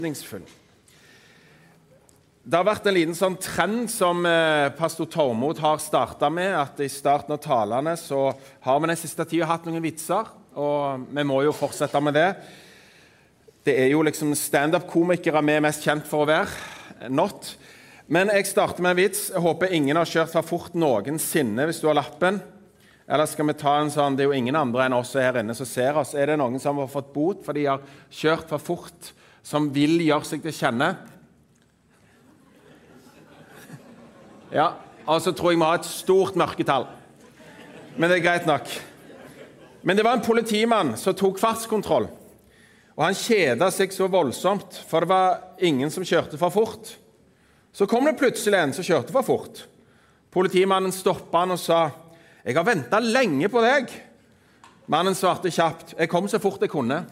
Det har vært en liten sånn trend som pastor Tormod har startet med, at i starten av talene så har vi den siste tiden hatt noen vitser, og vi må jo fortsette med det. Det er jo liksom stand-up-komikere vi er mest kjent for å være, not. Men jeg starter med en vits. Jeg håper ingen har kjørt for fort noensinne hvis du har lappen. Eller skal vi ta en sånn, det er jo ingen andre enn oss her inne som ser oss. Er det noen som har fått bot fordi de har kjørt for fort, som vil gjøre seg til kjenne? Ja, altså tror jeg vi har et stort mørketall. Men det er greit nok. Men det var en politimann som tok fartskontroll. Og han kjedet seg så voldsomt, for det var ingen som kjørte for fort. Så kom det plutselig en som kjørte for fort. Politimannen stoppet han og sa, «Jeg har ventet lenge på deg.» Mannen svarte kjapt, «Jeg kom så fort jeg kunne.»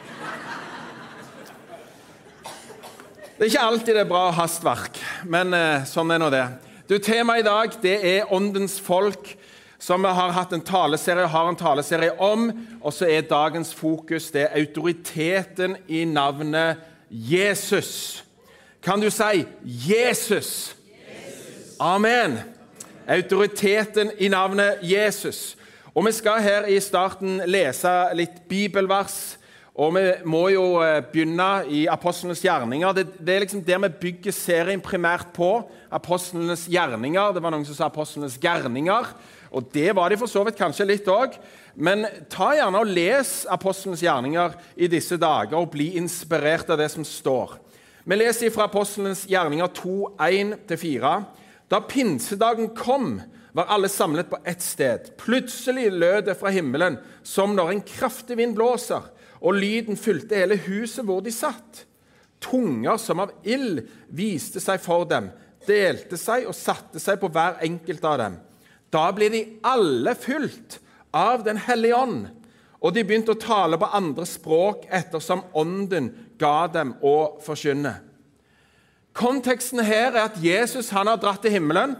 Det er ikke alltid det er bra hastverk, men sånn er nå det. Temaet i dag, det er åndens folk, som vi har hatt en taleserie om, og så er dagens fokus, det er autoriteten i navnet Jesus. Kan du si Jesus? Amen. Autoriteten i navnet Jesus. Og vi skal her i starten lese litt bibelvers, og vi må jo begynne i Apostlenes gjerninger. Det er liksom der vi bygger serien primært på, Apostlenes gjerninger. Det var noen som sa Apostlenes gjerninger, og det var de for så vidt kanskje litt også. Men ta gjerne og les Apostlenes gjerninger i disse dager, og bli inspirert av det som står. Vi leser fra Apostlenes gjerninger 2, 1-4. Da pinsedagen kom, var alle samlet på ett sted. Plutselig lød det fra himmelen, som når en kraftig vind blåser, og lyden fylte hele huset hvor de satt. Tunger som av ild viste seg for dem, delte seg og satte seg på hver enkelt av dem. Da ble de alle fylt av den hellige ånd, og de begynte å tale på andre språk ettersom ånden ga dem å forkynne. Konteksten her er at Jesus han har dratt til himmelen.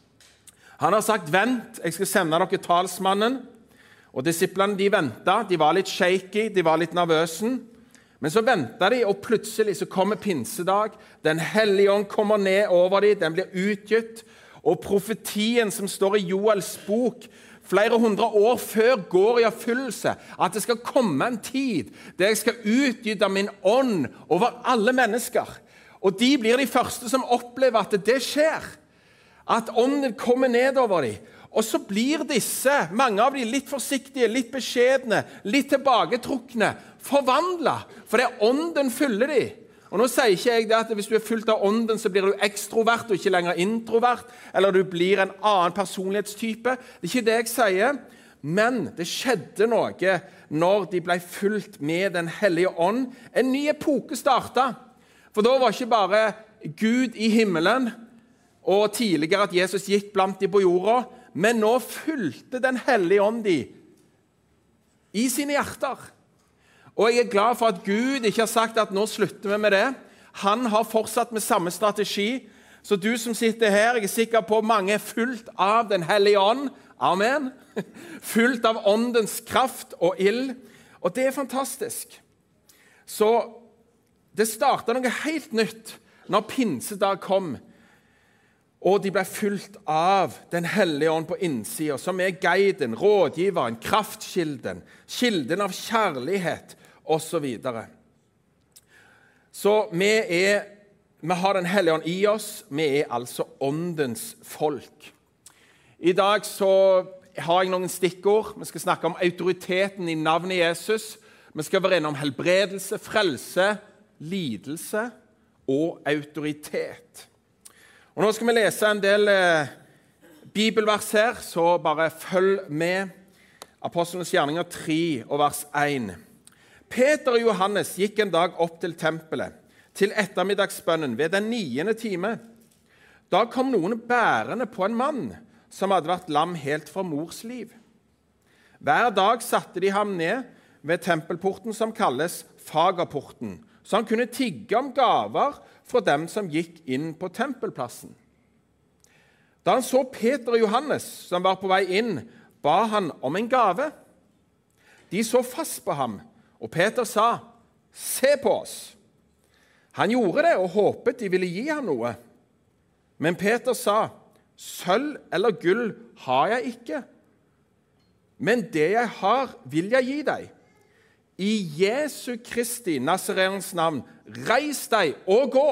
Han har sagt, vent, jeg skal sende dere talsmannen. Og disiplene de ventet, de var litt shaky, de var litt nervøse. Men så ventet de, og plutselig så kommer pinsedag. Den hellige ånd kommer ned over dem, den blir utgitt. Og profetien som står i Joels bok, flere hundre år før går i oppfyllelse, at det skal komme en tid der jeg skal utgyte min ånd over alle mennesker. Og de blir de første som opplever at det skjer. At ånden kommer ned over dem. Og så blir disse, mange av dem litt forsiktige, litt beskjedne, litt tilbaketrukne, forvandlet, for det er ånden fyller de. Og nå sier ikke jeg det at hvis du er fylt av ånden, så blir du ekstrovert og ikke lenger introvert, eller du blir en annen personlighetstype. Det er ikke det jeg sier, men det skjedde noe når de ble fylt med den hellige ånd. En ny epoke startet, for da var ikke bare Gud i himmelen, og tidligere at Jesus gikk blant de på jorda, men nå fylte den hellige ånd de i sine hjerter. Og jeg er glad for at Gud ikke har sagt at nå slutter vi med det. Han har fortsatt med samme strategi. Så du som sitter her, jeg er sikker på mange er fullt av den hellige ånd. Amen. Fullt av åndens kraft og ild. Og det er fantastisk. Så det startet noe helt nytt når pinsedag kom. Og de ble fylt av den hellige ånd på innsiden, som er guiden, rådgiveren, kraftkilden, kilden av kjærlighet, og så videre. Så vi har den hellige ånd i oss, vi er altså åndens folk. I dag så har jeg noen stikkord. Vi skal snakke om autoriteten i navnet Jesus. Vi skal være innom helbredelse, frelse, lidelse og autoritet. Og nå skal vi lese en del bibelvers her, så bare følg med. Apostlenes gjerninger 3 og vers 1. Peter og Johannes gikk en dag opp til tempelet, til ettermiddagsbønnen ved den 9. time. Da kom noen bærende på en mann som hadde vært lam helt fra mors liv. Hver dag satte de ham ned ved tempelporten som kalles Fagerporten, så han kunne tigge om gaver fra dem som gikk inn på tempelplassen. Da han så Peter og Johannes, som var på vei inn, ba han om en gave. De så fast på ham, og Peter sa, «Se på oss!» Han gjorde det og håpet de ville gi ham noe. Men Peter sa, sølv eller gull har jeg ikke, men det jeg har vil jeg gi deg. I Jesu Kristi Nazareens navn, reis deg og gå.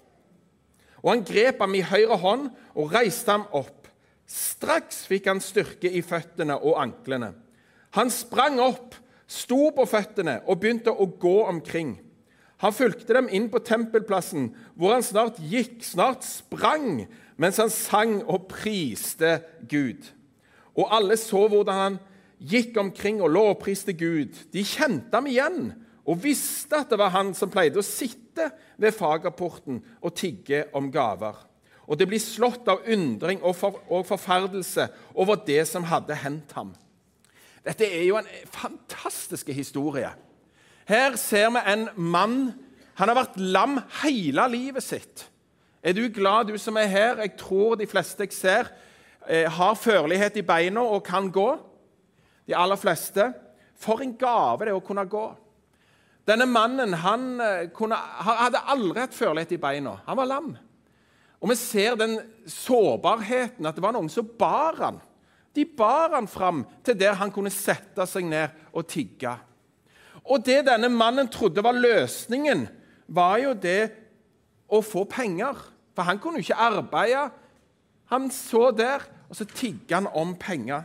Og han grep ham i høyre hånd og reiste ham opp. Straks fikk han styrke i føttene og anklene. Han sprang opp, sto på føttene og begynte å gå omkring. Han fulgte dem inn på tempelplassen, hvor han snart gikk, snart sprang, mens han sang og priste Gud. Og alle så hvordan han gikk omkring og lovpriste Gud. De kjente ham igjen og visste at det var han som pleide å sitte ved fagerporten og tigge om gaver. Og det ble slått av undring og forferdelse over det som hadde hendt ham. Dette er jo en fantastisk historie. Her ser vi en mann, han har vært lam hele livet sitt. Er du glad, du som er her? Jeg tror de fleste jeg ser har førlighet i beina og kan gå. De aller fleste. For en gave det er å kunne gå. Denne mannen, han hadde aldri hatt førlighet i beina. Han var lam. Og vi ser den sårbarheten, at det var noen som bar han. De bar han fram til der han kunne sette seg ned og tigge. Og det denne mannen trodde var løsningen, var jo det å få penger. For han kunne jo ikke arbeide. Han så der, og så tigger han om penger.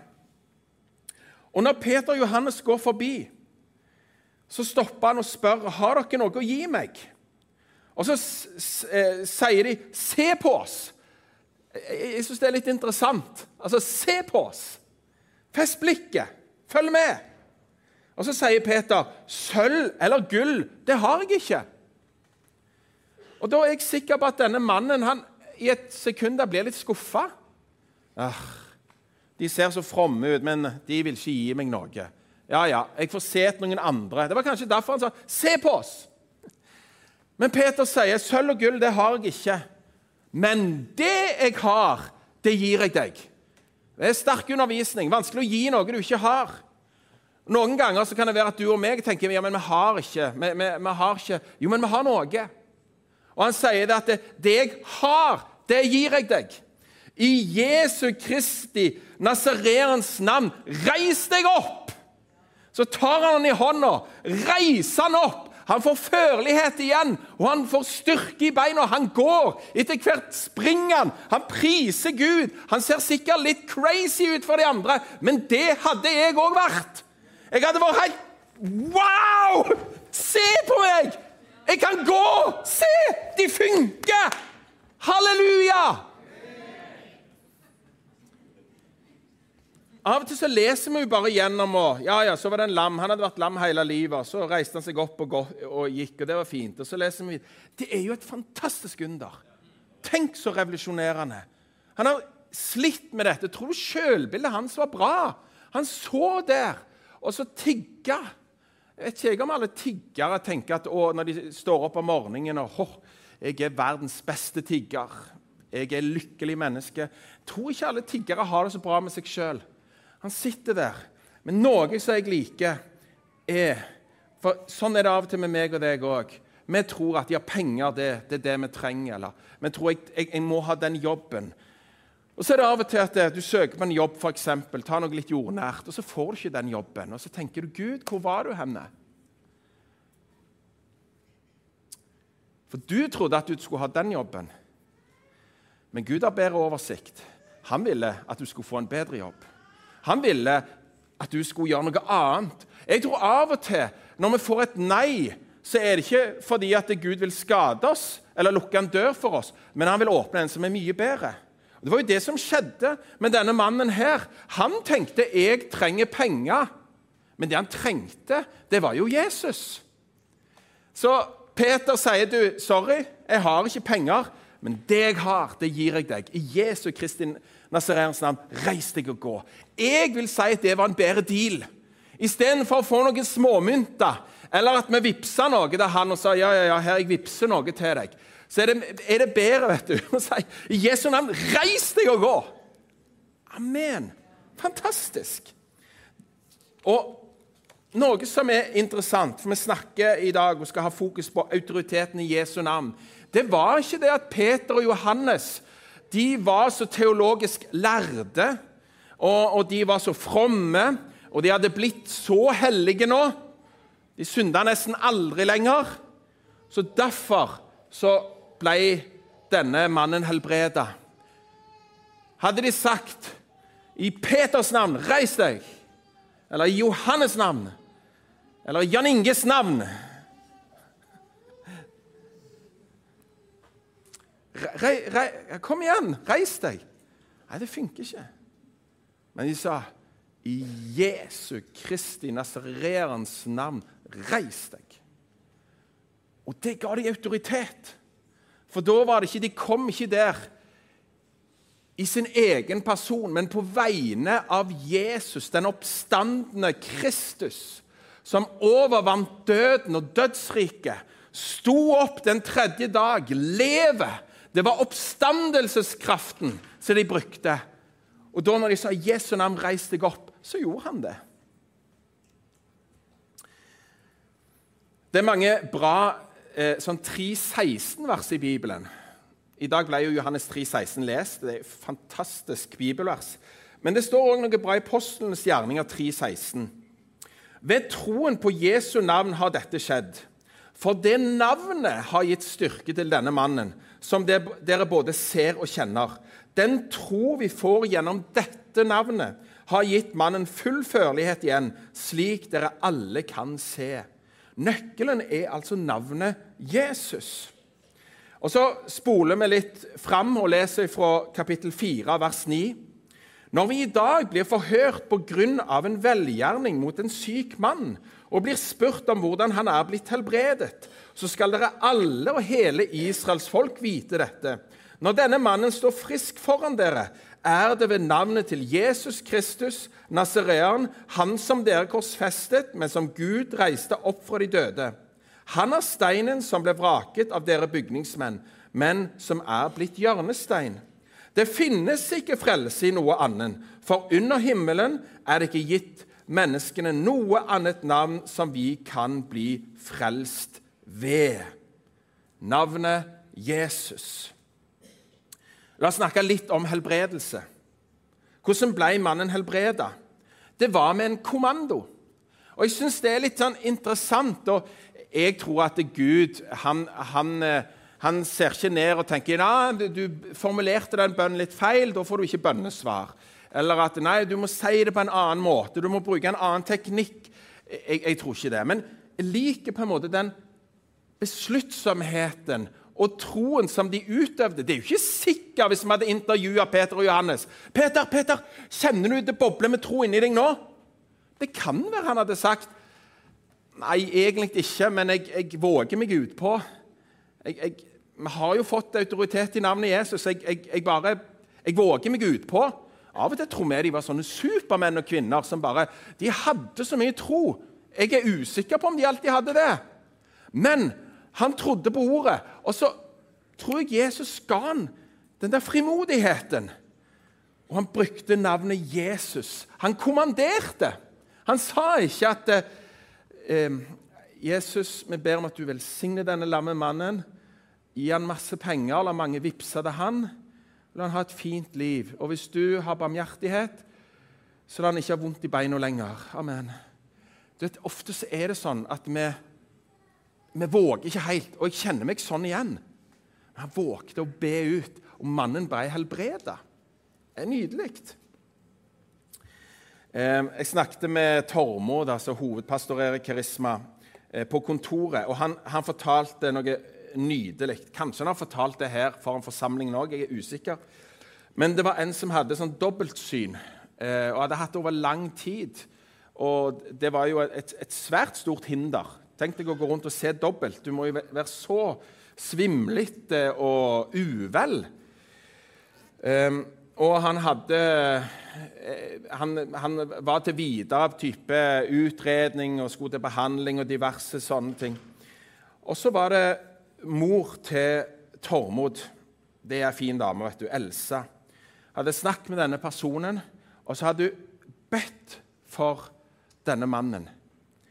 Og når Peter og Johannes går forbi, så stopper han og spør, har dere noe å gi meg? Og så sier de, se på oss. Jeg synes det er litt interessant. Altså, se på oss. Fest blikket. Følg med. Og så sier Peter, sølv eller gull, det har jeg ikke. Og da er jeg sikker på at denne mannen, han i et sekund blir litt skuffet. De ser så fromme ut, men de vil ikke gi meg noe. Ja, jeg får se til noen andre. Det var kanskje derfor han sa, se på oss. Men Peter sier, sølv og gull, det har jeg ikke. Men det jeg har, det gir jeg deg. Det er sterk undervisning, vanskelig å gi noe du ikke har. Noen ganger så kan det være at du og meg tenker, ja, men vi har ikke. Vi har ikke. Jo, men vi har noe. Og han sier det at det jeg har, det gir jeg deg. I Jesu Kristi Nazareens navn, reis deg opp! Så tar han i hånda, reiser han opp. Han får førlighet igjen, og han får styrke i beina. Han går, etter hvert springer han priser Gud. Han ser sikkert litt crazy ut for de andre, men det hadde jeg også vært. Jeg hadde vært helt, wow! Se på meg! Jeg kan gå! Se! De funker! Halleluja! Av og til så leser vi jo bare gjennom, og så var det en lam, han hadde vært lam hele livet, så reiste han seg opp og gikk, og det var fint. Og så leser vi, det er jo et fantastisk under. Tenk så revolusjonerende. Han har slitt med dette. Tror du selvbildet hans var bra? Han så der, og så tigga. Jeg vet ikke om alle tiggere tenker at når de står opp om morgenen, og jeg er verdens beste tigger. Jeg er lykkelig menneske. Jeg tror ikke alle tiggere har det så bra med seg selv. Han sitter der, men noe som jeg liker for sånn er det av og til med meg og deg også. Vi tror at penger det er det vi trenger, eller vi tror jeg må ha den jobben. Og så er det av og til at du søker på en jobb, for eksempel, ta noe litt jordnært, og så får du ikke den jobben, og så tenker du, Gud, hvor var du henne? For du trodde at du skulle ha den jobben, men Gud har bedre oversikt. Han ville at du skulle få en bedre jobb. Han ville at du skulle gjøre noe annet. Jeg tror av og til, når vi får et nei, så er det ikke fordi at Gud vil skade oss, eller lukke en dør for oss, men han vil åpne en som er mye bedre. Og det var jo det som skjedde med denne mannen her. Han tenkte, jeg trenger penger. Men det han trengte, det var jo Jesus. Så Peter sier, du, sorry, jeg har ikke penger, men det jeg har, det gir jeg deg. I Jesu Kristi Nazareens navn, reis deg og gå. Jeg vil si at det var en bedre deal. I stedet for å få noen småmynter, eller at vi vipser noe der han og sa, ja, her jeg vipser noe til deg. Så er det bedre, vet du, å si, i Jesu navn, reis deg og gå. Amen. Fantastisk. Og noe som interessant, for vi snakker i dag og skal ha fokus på autoriteten i Jesu navn. Det var ikke det at Peter og Johannes de var så teologisk lærde, og de var så fromme, og de hadde blitt så hellige nå. De syndet nesten aldri lenger. Så derfor så ble denne mannen helbredet. Hadde de sagt, i Peters navn, reis deg, eller i Johannes navn, eller i Jan Inges navn, kom igjen, reis deg. Nei, det funker ikke. Men de sa, i Jesu Kristi Nazareans navn, reis deg. Og det ga de autoritet. For da var det ikke, de kom ikke der i sin egen person, men på vegne av Jesus, den oppstandende Kristus, som overvant døden og dødsriket, sto opp den tredje dag, lever. Det var oppstandelseskraften som de brukte. Og da når de sa Jesu navn, reis deg opp, så gjorde han det. Det er mange bra sånn 3.16-vers i Bibelen. I dag ble jo Johannes 3.16 lest. Det er et fantastisk bibelvers. Men det står også noe bra i Apostlenes gjerninger 3.16. Ved troen på Jesu navn har dette skjedd. For det navnet har gitt styrke til denne mannen, som dere både ser og kjenner. Den tro vi får gjennom dette navnet har gitt mannen full førlighet igjen, slik dere alle kan se. Nøkkelen er altså navnet Jesus. Og så spoler vi litt fram og leser fra kapittel 4, vers 9. Når vi i dag blir forhørt på grunn av en velgjerning mot en syk mann, og blir spurt om hvordan han er blitt helbredet, så skal dere alle og hele Israels folk vite dette. Når denne mannen står frisk foran dere, er det ved navnet til Jesus Kristus, Nazarean, han som dere korsfestet, men som Gud reiste opp fra de døde. Han er steinen som ble vraket av dere bygningsmenn, men som er blitt hjørnestein. Det finnes ikke frelse i noe annet, for under himmelen er det ikke gitt menneskene noe annet navn som vi kan bli frelst ved. Navnet Jesus. La oss snakke litt om helbredelse. Hvordan ble mannen helbredet? Det var med en kommando. Og jeg synes det er litt sånn interessant, og jeg tror at Gud, han ser ikke ned og tenker, nei, du formulerte den bønnen litt feil, da får du ikke bønnesvar. Eller at, nei, du må si det på en annen måte, du må bruke en annen teknikk. Jeg tror ikke det. Men jeg liker på en måte den besluttsomheten og troen som de utøvde. Det er jo ikke sikkert hvis vi hadde intervjuet Peter og Johannes. Peter, kjenner du det bobler med tro inni deg nå? Det kan være han hadde sagt, nei, egentlig ikke, men jeg våger meg ut på. Vi har jo fått autoritet i navnet Jesus, jeg våger meg ut på. Av og til tror vi de var sånne supermenn og kvinner som bare, de hadde så mye tro. Jeg er usikker på om de alltid hadde det. Men han trodde på ordet, og så tror jeg Jesus ga han den der frimodigheten. Og han brukte navnet Jesus. Han kommanderte. Han sa ikke at Jesus, vi ber om at du velsigne denne lamme mannen, gi han masse penger, la mange vipse det han, la han ha et fint liv. Og hvis du har barmhjertighet, så la han ikke ha vondt i beina lenger. Amen. Ofte så er det sånn at vi våger ikke helt, og jeg kjenner meg sånn igjen. Men han vågte å be ut, og mannen ble helbredet. Det er nydelig. Jeg snakket med Tormod, altså hovedpastorer i Karisma, på kontoret, og han fortalte noe nydelig. Kanskje han har fortalt det her for en forsamling nå, jeg er usikker. Men det var en som hadde sånn dobbeltsyn, og hadde hatt over lang tid. Og det var jo et svært stort hinder. Tenk deg å gå rundt og se dobbelt. Du må jo være så svimlete og uvel. Og han var til videre av type utredning og skulle til behandling og diverse sånne ting. Og så var det mor til Tormod. Det er en fin dame, vet du, Elsa. Hadde snakket med denne personen, og så hadde hun bedt for denne mannen.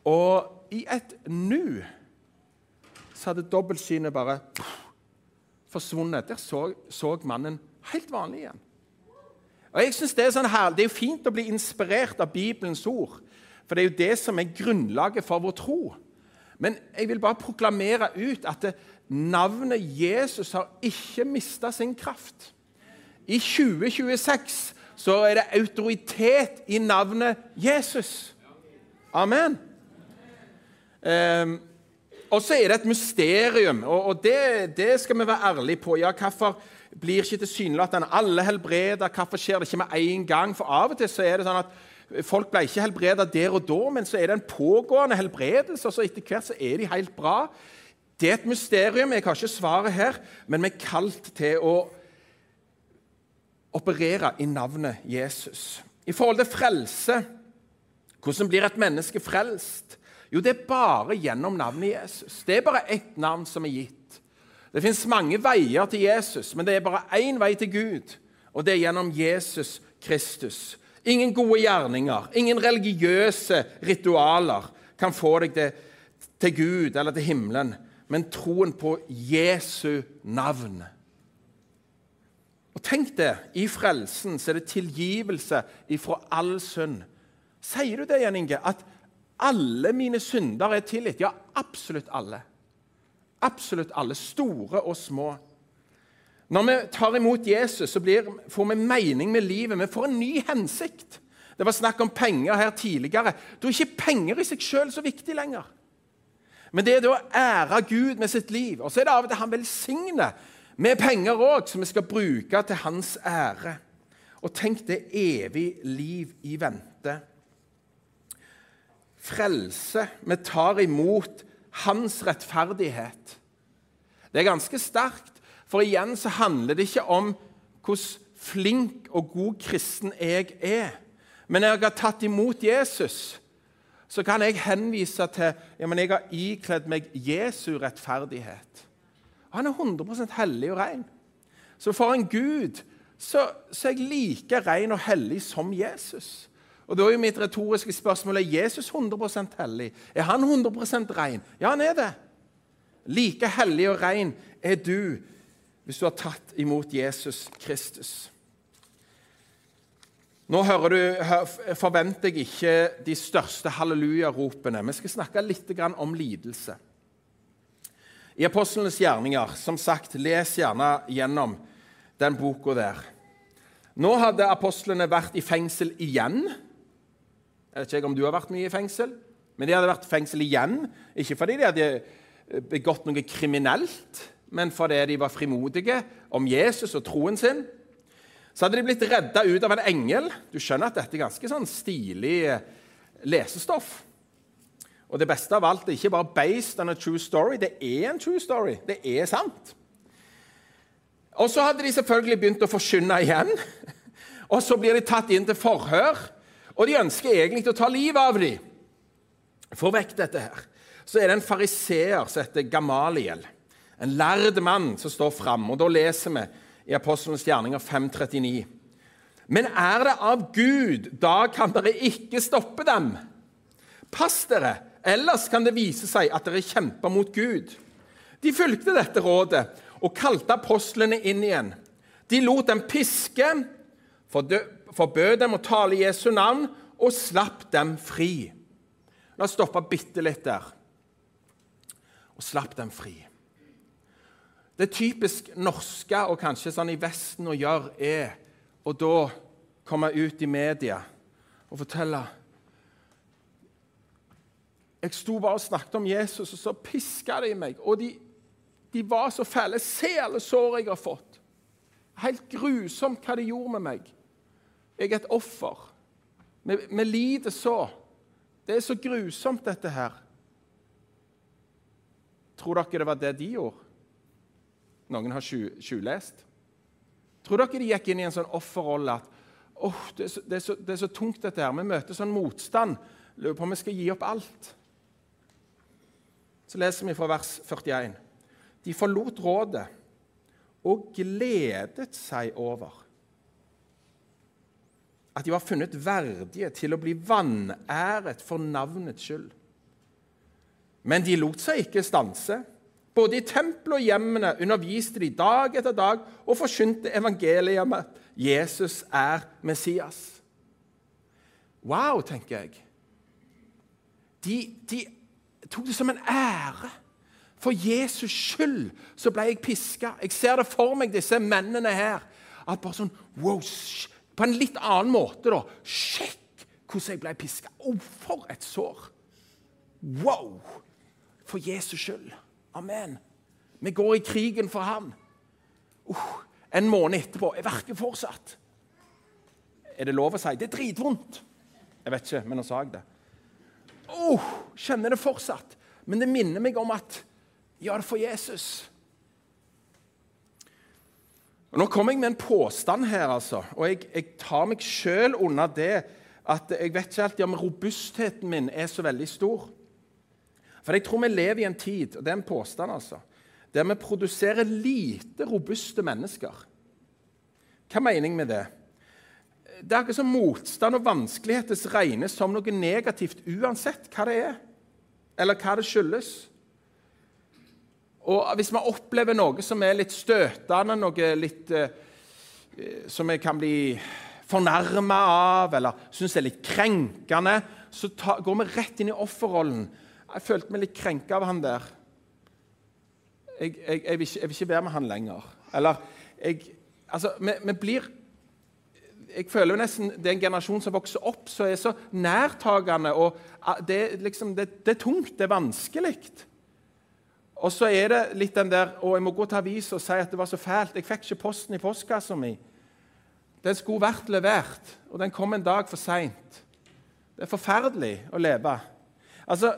Og i et nu så hadde dobbeltsynet bare forsvunnet. Der så mannen helt vanlig igjen. Og jeg synes det er sånn herlig. Det er jo fint å bli inspirert av Bibelens ord, for det er jo det som er grunnlaget for vår tro. Men jeg vil bare proklamere ut at navnet Jesus har ikke mistet sin kraft. I 2026 så er det autoritet i navnet Jesus. Amen. Og så er det et mysterium, og det skal vi være ærlige på. Ja, hvorfor blir ikke tilsynelatende alle helbreder? Hvorfor skjer det ikke med en gang? For av og til så er det sånn at folk ble ikke helbredet der og da, men så er det en pågående helbredelse, og så etter hvert så er de helt bra. Det er et mysterium, jeg har ikke svaret her, men vi er kalt til å operere i navnet Jesus. I forhold til frelse, hvordan blir et menneske frelst? Jo, det er bare gjennom navnet Jesus. Det er bare ett navn som er gitt. Det finnes mange veier til Jesus, men det er bare én vei til Gud, og det er gjennom Jesus Kristus. Ingen gode gjerninger, ingen religiøse ritualer kan få deg til Gud eller til himmelen, men troen på Jesu navn. Og tenk det, i frelsen så er det tilgivelse ifra all synd. Sier du det, Jan Inge, at alle mine synder er tilgitt? Ja, absolutt alle. Absolutt alle, store og små. Når vi tar imot Jesus, så får vi mening med livet. Vi får en ny hensikt. Det var snakk om penger her tidligere. Da er ikke penger i seg selv så viktig lenger. Men det er da å ære Gud med sitt liv. Og så er det av og til han velsigner med penger også, som vi skal bruke til hans ære. Og tenk det evig liv i vente. Frelse, vi tar imot hans rettferdighet. Det er ganske sterkt. For igjen så handler det ikke om hvordan flink og god kristen jeg er. Men når jeg har tatt imot Jesus, så kan jeg henvise til jeg har ikledd meg Jesu rettferdighet. Han er 100% hellig og ren. Så for en Gud så er jeg like ren og hellig som Jesus. Og da er jo mitt retoriske spørsmål, er Jesus 100% hellig? Er han 100% ren? Ja, han er det. Like hellig og ren er du, hvis du har tatt imot Jesus Kristus. Nå forventer jeg ikke de største halleluja-ropene. Vi skal snakke litt om lidelse. I Apostlenes gjerninger, som sagt, les gjerne gjennom den boka der. Nå hadde apostlene vært i fengsel igjen. Jeg vet ikke om du har vært mye i fengsel, men de hadde vært i fengsel igjen. Ikke fordi de hadde begått noe kriminelt, men fordi de var frimodige om Jesus og troen sin. Så hadde de blitt reddet ut av en engel. Du skjønner at dette er ganske sånn stilig lesestoff. Og det beste av alt er ikke bare based on a true story. Det er en true story. Det er sant. Og så hadde de selvfølgelig begynt å forkynne igjen. Og så blir de tatt inn til forhør. Og de ønsker egentlig å ta livet av dem. Få vekk dette her. Så er det en fariseer som heter Gamaliel. En lærd mann som står frem, og da leser vi i Apostlenes gjerninger 5:39. Men er det av Gud, da kan dere ikke stoppe dem. Pass dere, ellers kan det vise seg at dere kjemper mot Gud. De fulgte dette rådet og kalte apostlene inn igjen. De lot dem piske, forbød dem å tale i Jesu navn og slapp dem fri. La oss stoppe bitte litt der. Og slapp dem fri. Det typisk norske, og kanskje sånn i Vesten å gjøre, er å da komme ut i media og fortelle jeg sto bare og snakket om Jesus, og så pisket de meg, og de var så fæle. Se alle sår jeg har fått. Helt grusomt hva de gjorde med meg. Jeg er et offer. Vi lider så. Det er så grusomt dette her. Tror dere det var det de gjorde? Noen har skjulest. Tror dere de gikk inn i en sånn offerrolle at det er så tungt dette her. Vi møter sånn motstand. Lurer på om vi skal gi opp alt. Så leser vi fra vers 41. De forlot rådet og gledet seg over at de var funnet verdige til å bli vanæret for navnets skyld. Men de lot seg ikke stanse. Både i tempel og hjemmene underviste de dag etter dag og forkynte evangeliet om at Jesus Messias. Wow, tenker jeg. De tok det som en ære. For Jesus skyld så ble jeg pisket. Jeg ser det for meg, disse mennene her. At bare sånn, wow, på en litt annen måte da. Sjekk hvordan jeg ble pisket. For et sår. Wow! For Jesus skyld. Amen. Vi går i krigen for ham. En måned etterpå. Jeg verker fortsatt. Det lov å si? Det dritvondt. Jeg vet ikke, men nå sa jeg det. Kjenner det fortsatt. Men det minner meg om at gjør det for Jesus. Og nå kommer jeg med en påstand her, altså. Og jeg tar meg selv under det at jeg vet ikke alltid om robustheten min så veldig stor. For jeg tror vi lever i en tid, og det en påstand altså, der vi produserer lite robuste mennesker. Hva mener jeg med det? Det ikke som motstand og vanskeligheter regnes som noe negativt, uansett hva det eller hva det skyldes. Og hvis vi opplever noe som litt støtende, noe litt som vi kan bli fornærmet av, eller synes litt krenkende, så går vi rett inn i offerrollen. Jeg følte meg litt krenket av han der. Jeg vil ikke være med han lenger. Eller, vi blir... Jeg føler jo nesten det en generasjon som vokser opp, så så nærtagende, og det tungt, det vanskelig. Og så det litt den der, jeg må gå til avis og si at det var så fælt, jeg fikk ikke posten i postkassa mi. Den skulle vært levert, og den kom en dag for sent. Det forferdelig å leve. Altså,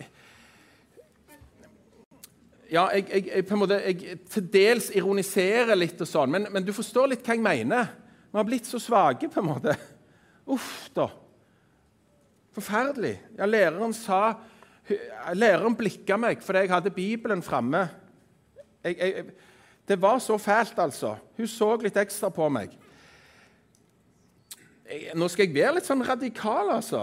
ja, jeg på en måte, til dels ironiserer litt og sånn, men du forstår litt hva jeg mener. Vi har blitt så svage på en måte. Da. Forferdelig. Ja, læreren blikket meg fordi jeg hadde Bibelen fremme. Det var så fælt, altså. Hun så litt ekstra på meg. Nå skal jeg være litt sånn radikal, altså.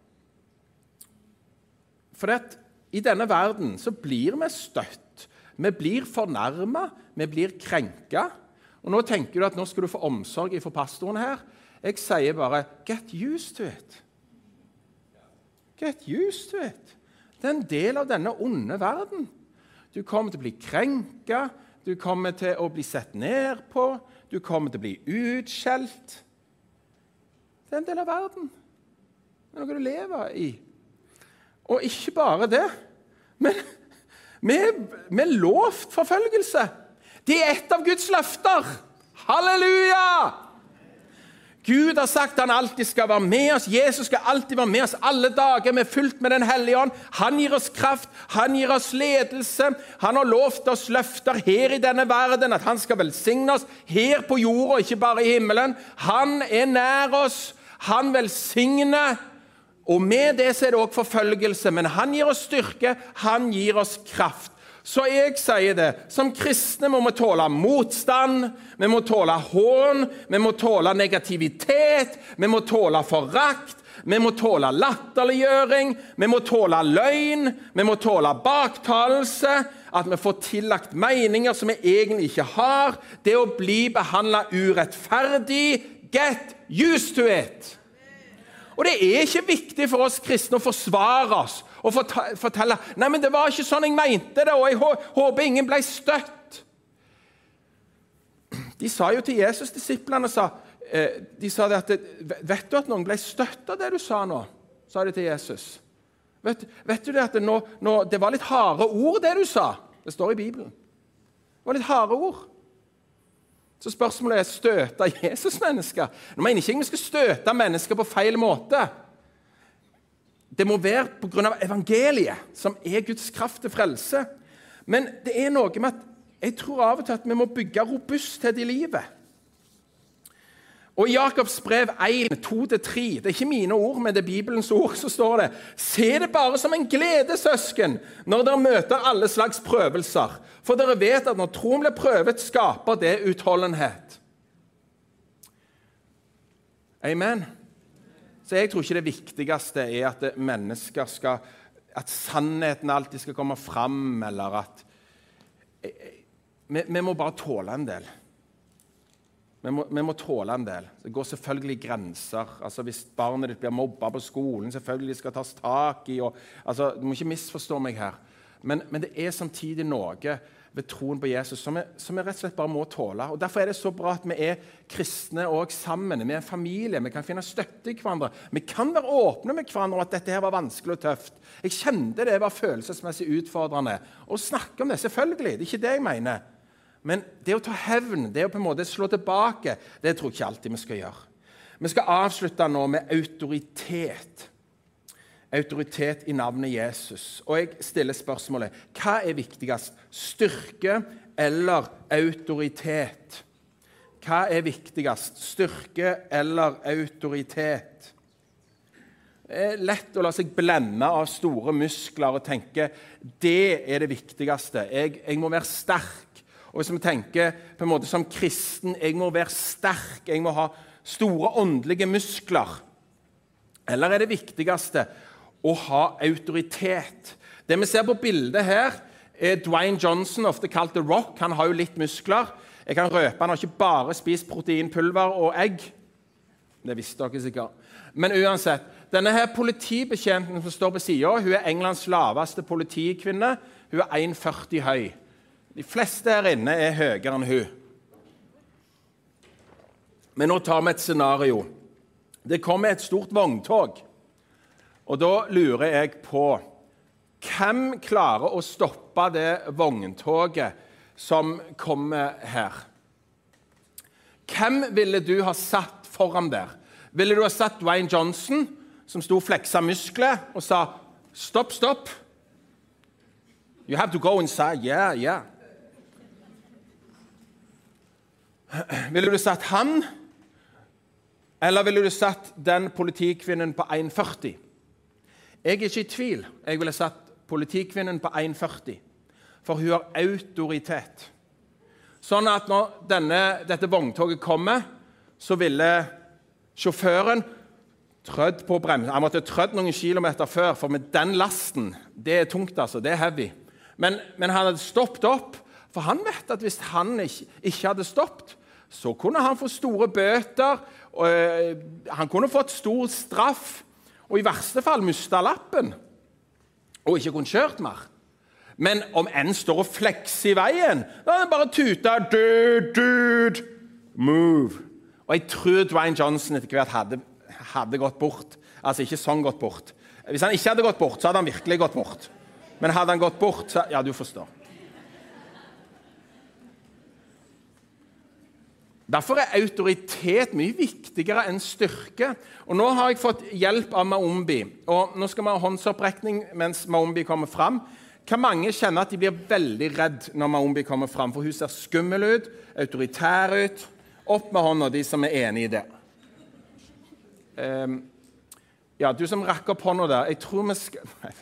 For i denne verden så blir vi støtt. Vi blir fornærmet, vi blir krenket. Og nå tenker du at nå skal du få omsorg for pastoren her. Jeg sier bare, get used to it. Get used to it. Det en del av denne onde verden. Du kommer til å bli krenket, du kommer til å bli sett ned på, du kommer til å bli utskjelt. Det en del av verden. Det noe du lever i. Og ikke bare det, men vi lovt forfølgelse. Det et av Guds løfter. Halleluja! Gud har sagt at han alltid skal være med oss. Jesus skal alltid være med oss alle dager. Vi fulgt med den hellige ånd. Han gir oss kraft. Han gir oss ledelse. Han har lovt oss løfter her i denne verden, at han skal velsigne oss her på jorda, ikke bare i himmelen. Han nær oss. Han velsigner. Og med det så det også forfølgelse. Men han gir oss styrke. Han gir oss kraft. Så jeg sier det, som kristne må vi tåle motstand, vi må tåle hån, vi må tåle negativitet, vi må tåle forakt, vi må tåle latterliggjøring, vi må tåle løgn, vi må tåle baktalelse, at vi får tillagt meninger som vi egentlig ikke har, det å bli behandlet urettferdig, get used to it. Og det ikke viktig for oss kristne å forsvare oss og fortelle, nei, men det var ikke sånn jeg mente det, og jeg håper ingen ble støtt. De sa jo til Jesus, disiplene de sa det at, vet du at noen ble støtt av det du sa nå? Sa de til Jesus. Vet du det at det var litt harde ord det du sa? Det står i Bibelen. Det var litt harde ord. Så spørsmålet støte Jesus-mennesker. Nå mener ikke vi skal støte mennesker på feil måte. Det må være på grunn av evangeliet, som Guds kraft til frelse. Men det noe med at jeg tror av og til at vi må bygge robusthet i livet. Og i Jakobs brev 1, 2-3, det ikke mine ord, men det Bibelens ord, så står det, se det bare som en glede, søsken, når dere møter alle slags prøvelser. For dere vet at når troen blir prøvet, skaper det utholdenhet. Amen. Så jeg tror ikke det viktigste at mennesker skal at sannheten alltid skal komme fram, eller at vi må bare tåle en del. Vi må tåle en del. Det går selvfølgelig grenser. Altså, hvis barnet ditt blir mobbet på skolen, selvfølgelig skal tas tak i. Altså, du må ikke misforstå meg her. Men det er samtidig noe ved troen på Jesus som vi rett og slett bare må tåle. Og derfor er det så bra at vi er kristne og sammen. Vi er en familie, vi kan finne støtte i hverandre. Vi kan være åpne med hverandre om at dette her var vanskelig og tøft. Jeg kjente det var følelsesmessig utfordrende. Og snakke om det, selvfølgelig. Det er ikke det jeg mener. Men det å ta hevn, det å på en måte slå tilbake, det tror jeg ikke alltid vi skal gjøre. Vi skal avslutte nå med autoritet. Autoritet i navnet Jesus. Og jeg stiller spørsmålet, hva er viktigst? Styrke eller autoritet? Hva er viktigst? Styrke eller autoritet? Det er lett å la seg blende av store muskler og tenke, det er det viktigste. Jeg må være sterk. Og hvis vi tenker på en måte som kristen, jeg må være sterk, jeg må ha store åndelige muskler. Eller er det viktigste å ha autoritet? Det vi ser på bildet her er Dwayne Johnson, ofte kalt The Rock. Han har jo litt muskler. Jeg kan røpe, han har ikke bare spist proteinpulver og egg. Det visste dere sikkert. Men uansett, denne her politibetjenten som står på siden, hun er Englands laveste politikvinne. Hun er 1,40 høy. De fleste her inne er høyere enn hun. Men nå tar vi et scenario. Det kommer et stort vogntog. Og da lurer jeg på, hvem klarer å stoppe det vogntoget som kommer her? Hvem ville du ha satt foran der? Ville du ha satt Dwayne Johnson, som sto og fleksa muskler, og sa, stopp, stopp. You have to go inside, yeah. Ville du satt han, eller ville du satt den politikvinnen på 1,40? Jeg er ikke i tvil. Jeg ville satt politikvinnen på 1,40, for hun har autoritet. Sånn at når dette vogntoget kommer, så ville sjåføren trødd på bremsen. Han måtte trødd noen kilometer før, for med den lasten, det er tungt altså, det er heavy. Men han hadde stoppet opp, for han vet at hvis han ikke hadde stoppet, så kunne han få store bøter, og han kunne fått stor straff, og i verste fall mistet lappen, og ikke kunne kjørt mer. Men om en står og flekser i veien, da er det bare tuta, dude, move. Og jeg tror Dwayne Johnson etter hvert hadde gått bort. Altså ikke sånn gått bort. Hvis han ikke hadde gått bort, så hadde han virkelig gått bort. Men hadde han gått bort, så, ja, du forstår. Derfor er autoritet mye viktigere enn styrke. Og nå har jeg fått hjelp av Maombi. Og nå skal vi ha håndsopprekning mens Maombi kommer fram. Hva mange kjenner at de blir veldig redd når Maombi kommer fram, for hun ser skummel ut, autoritær ut. Opp med hånda, de som er enige i det. Ja, du som rakk opp hånda der, jeg tror vi skal...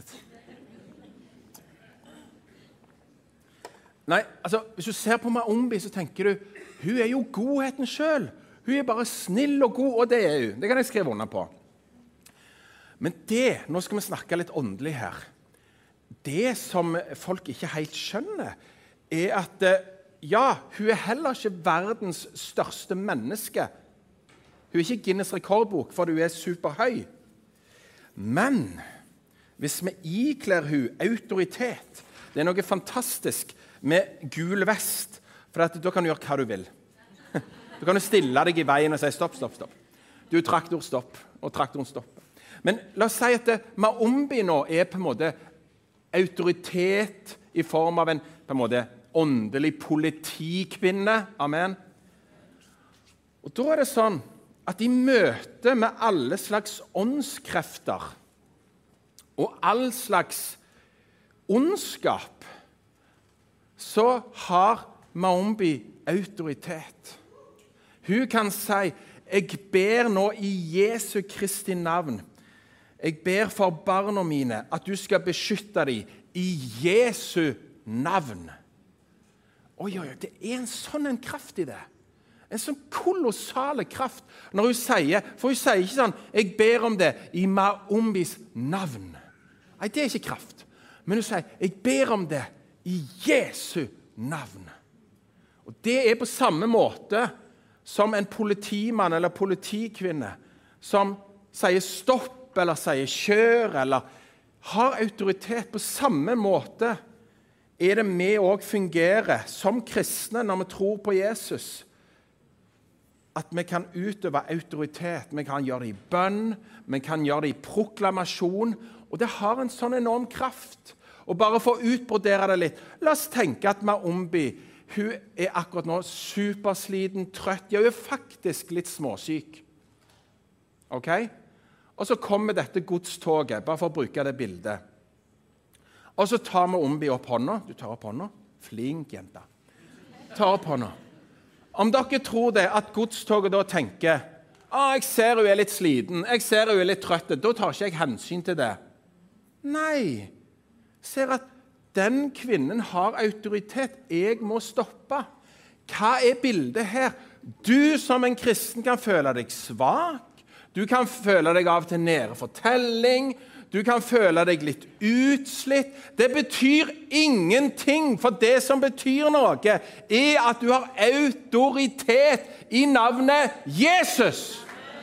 Nei, altså, hvis du ser på Maombi, så tenker du, hun er jo godheten selv. Hun er bare snill og god, og det er hun. Det kan jeg skrive under på. Men nå skal vi snakke litt åndelig her. Det som folk ikke helt skjønner, er at ja, hun er heller ikke verdens største menneske. Hun er ikke Guinness rekordbok, for hun er superhøy. Men hvis vi ikler hun autoritet, det er noe fantastisk med gul vest, for da kan du gjøre hva du vil. Du kan stille deg i veien og si stopp, stopp, stopp. Du traktor stopp, og traktoren stopp. Men la oss si at Maombi nå er på en måte autoritet i form av en på en måte åndelig politikvinne. Amen. Og da er det sånn at i møte med alle slags åndskrefter og all slags ondskap, så har Maombi autoritet. Hun kan si, jeg ber nå i Jesu Kristi navn. Jeg ber for barna mine at du skal beskytte dem i Jesu navn. Oi, det er en sånn en kraft i det. En sånn kolossale kraft. Når hun sier, for hun sier ikke sånn, jeg ber om det i Maombis navn. Nei, det er ikke kraft. Men du sier, jeg ber om det i Jesu navn. Og det er på samme måte som en politimann eller politikvinne som sier stopp eller sier kjør eller har autoritet. På samme måte er det vi også fungerer som kristne når vi tror på Jesus. At vi kan utøve autoritet. Vi kan gjøre det i bønn, vi kan gjøre det i proklamasjon, og det har en sånn enorm kraft. Og bare for å utbrodere det litt, la oss tenke at Maombi, hun er akkurat nå supersliten, trøtt, ja, hun er faktisk litt småsyk. Ok? Og så kommer dette godstoget, bare for å bruke det bildet. Og så tar Maombi opp hånda. Du tar opp hånda. Flink jente. Ta opp hånda. Om dere tror det, at godstoget da tenker, jeg ser hun er litt sliten, jeg ser hun er litt trøtt, da tar ikke jeg hensyn til det. Nei, ser at den kvinnen har autoritet, jeg må stoppe. Hva er bildet her? Du som en kristen kan føle deg svak, du kan føle deg av til nede for telling, du kan føle deg litt utslitt. Det betyr ingenting, for det som betyr noe er at du har autoritet i navnet Jesus.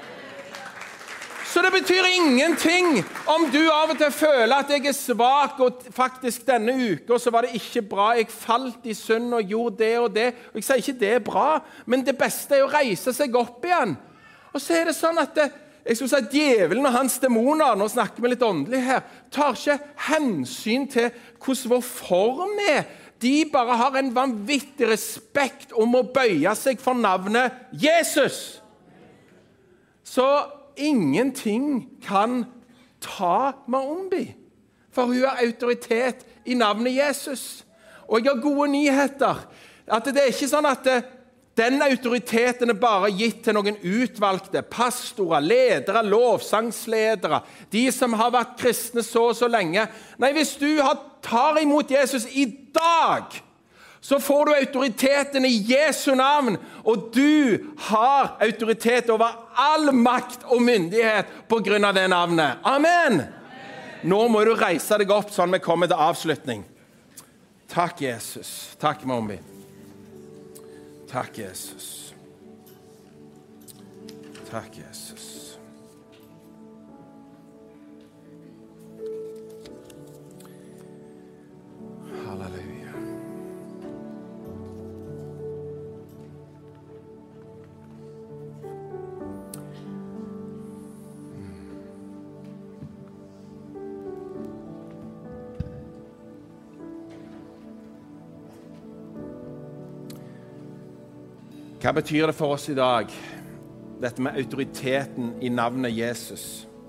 Så det betyr ingenting om du av og til føler at jeg er svak, og faktisk denne uka så var det ikke bra. Jeg falt i synd og gjorde det og det. Og jeg sier ikke det er bra, men det beste er å reise seg opp igjen. Og så er det sånn at jeg skulle si djevelen og hans dæmoner, nå snakker vi litt åndelig her, tar ikke hensyn til hvordan vår form er. De bare har en vanvittig respekt om å bøye seg for navnet Jesus. Så ingenting kan ta Maombi, for hun har autoritet i navnet Jesus. Og jeg har gode nyheter, at det er ikke sånn at den autoriteten er bare gitt til noen utvalgte, pastorer, ledere, lovsangsledere, de som har vært kristne så og så lenge. Nei, hvis du tar imot Jesus i dag, så får du autoriteten i Jesu navn, og du har autoritet over all makt og myndighet på grunn av det navnet. Amen! Nå må du reise deg opp sånn vi kommer til avslutning. Takk, Jesus. Takk, Maombi. Takk, Jesus. Takk, Jesus. Halleluja. Hva betyr det for oss i dag, dette med autoriteten i navnet Jesus?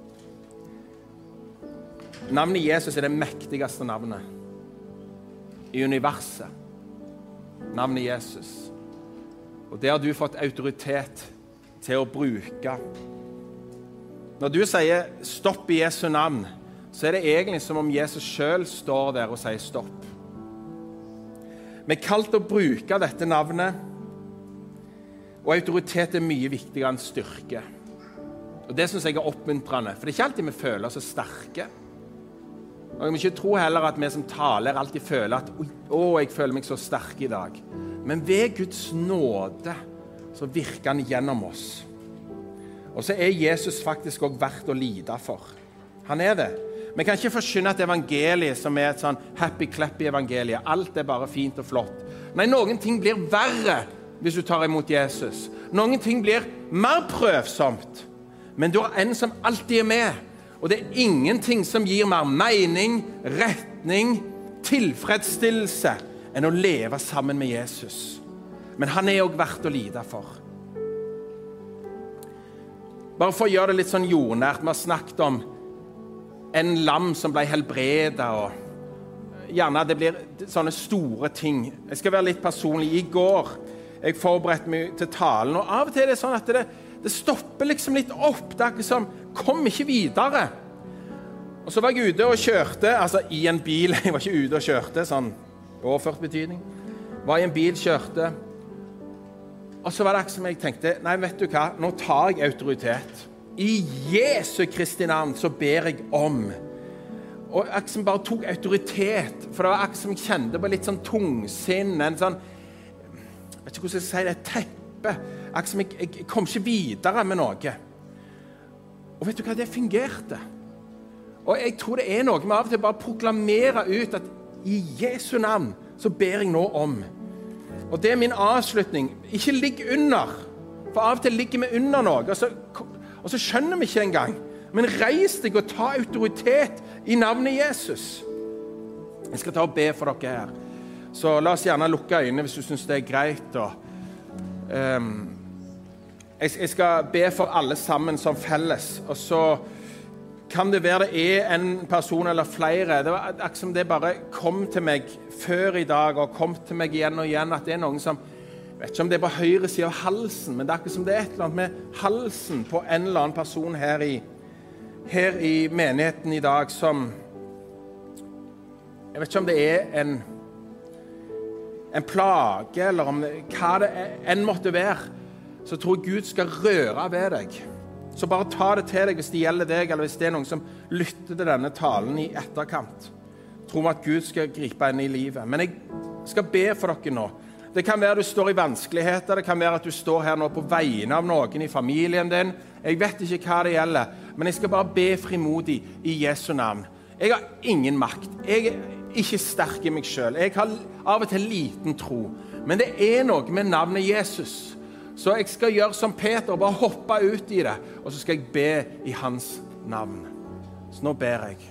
Navnet Jesus er det mektigste navnet i universet. Navnet Jesus. Og det har du fått autoritet til å bruke. Når du sier stopp i Jesu navn, så er det egentlig som om Jesus selv står der og sier stopp. Vi er kalt å bruke dette navnet, og autoritet er mye viktigere enn styrke. Og det synes jeg er oppmuntrende, for det er ikke alltid vi føler oss så sterke. Og jeg må ikke tro heller at vi som taler alltid føler at jeg føler meg så sterk i dag. Men ved Guds nåde så virker han gjennom oss. Og så er Jesus faktisk også verdt å lide for. Han er det. Vi kan ikke forkynne et evangeliet som er et sånn happy-clappy evangelie. Alt er bare fint og flott. Nei, noen ting blir verre hvis du tar imot Jesus. Noen ting blir mer prøvsomt, men du har en som alltid er med. Og det er ingenting som gir mer mening, retning, tilfredsstillelse enn å leve sammen med Jesus. Men han er også verdt å lide for. Bare for å gjøre det litt sånn jordnært, vi har snakket om en lam som ble helbredet, og gjerne det blir sånne store ting. Jeg skal være litt personlig. I går jeg forberedte meg til talen, og av og til er det sånn at det stopper liksom litt opp. Det er ikke som, kom ikke videre. Og så var jeg ute og kjørte, altså i en bil, jeg var ikke ute og kjørte, sånn overført betydning. Var i en bil, kjørte, og så var det ikke som jeg tenkte, nei, vet du hva, nå tar jeg autoritet. I Jesu Kristi navn så ber jeg om. og akkurat som bare tok autoritet, for det var akkurat som jeg kjente på litt sånn tungsinn, en sånn, jeg vet ikke hvordan jeg skal si det, et teppe, akkurat som jeg kom ikke videre med noe. Og vet du hva, det fungerte. Og jeg tror det er noe med av og til bare proklamere ut at i Jesu navn så ber jeg nå om. Og det er min avslutning. Ikke ligg under, for av og til ligger vi under noe, og så skjønner vi ikke engang. Men reis deg og ta autoritet i navnet Jesus. Jeg skal ta og be for dere her. Så la oss gjerne lukke øynene hvis du synes det er greit. Jeg skal be for alle sammen som felles, og så kan det være det er en person eller flere. Det var akkurat som det bare kom til meg før i dag, og kom til meg igjen og igjen, at det er noen som, jeg vet ikke om det er på høyre siden av halsen, men det er akkurat som det er et eller annet med halsen på en eller annen person her i menigheten i dag, som, jeg vet ikke om det er en plage, eller om hva det enn måtte være, så tror jeg Gud skal røre ved deg. Så bare ta det til deg hvis det gjelder deg, eller hvis det er noen som lytter til denne talen i etterkant. Tror vi at Gud skal gripe inn i livet. Men jeg skal be for dere nå. Det kan være at du står i vanskeligheter, det kan være at du står her nå på vegne av noen i familien din. Jeg vet ikke hva det gjelder, men jeg skal bare be frimodig i Jesu navn. Jeg har ingen makt. Jeg er ikke sterk i meg selv. Jeg har av og til liten tro. Men det er noe med navnet Jesus. Så jeg skal gjøre som Peter, bare hoppe ut i det, og så skal jeg be i hans navn. Så nå ber jeg.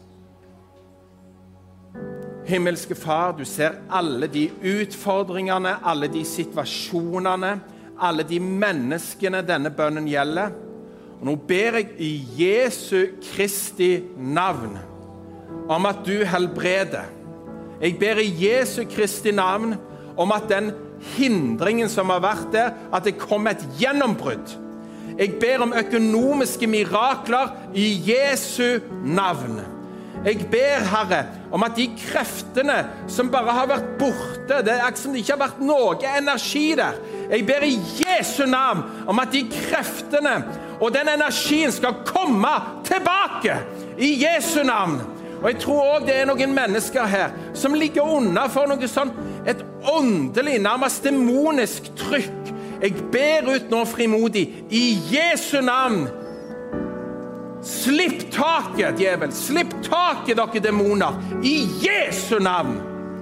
Himmelske Far, du ser alle de utfordringene, alle de situasjonene, alle de menneskene denne bønnen gjelder. Og nå ber jeg i Jesu Kristi navn om at du helbreder. Jeg ber i Jesu Kristi navn om at den hindringen som har vært der, at det kom et gjennombrudd. Jeg ber om økonomiske mirakler i Jesu navn. Jeg ber, Herre, om at de kreftene som bare har vært borte, det er som det ikke har vært noe energi der. Jeg ber i Jesu navn om at de kreftene og den energien skal komme tilbake i Jesu navn. Og jeg tror også det er noen mennesker her som ligger under for noe sånn, et åndelig, nærmest demonisk trykk. Jeg ber ut nå frimodig i Jesu navn. Slipp taket, djevel. Slipp taket, dere demoner. I Jesu navn.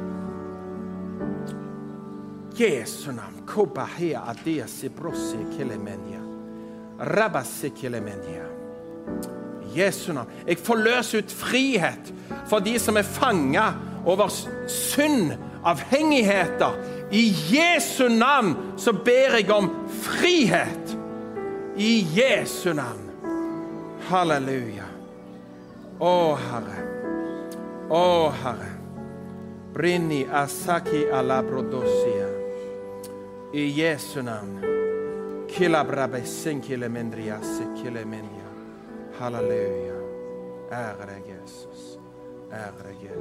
Jesu navn. Kobahea adesi brossi kelemenia. Rabasi kelemenia. Jesu navn. Jeg forløser ut frihet for de som er fanget over synd, avhengigheter. I Jesu navn så ber jeg om frihet. I Jesu navn. Halleluja. Å, Herre. Å, Herre. Brinni asaki ala brodosia. I Jesu navn. Kilabrabe senkile mendriase kile mendia. Halleluja. Ære deg, Jesus. Ære deg, Jesus.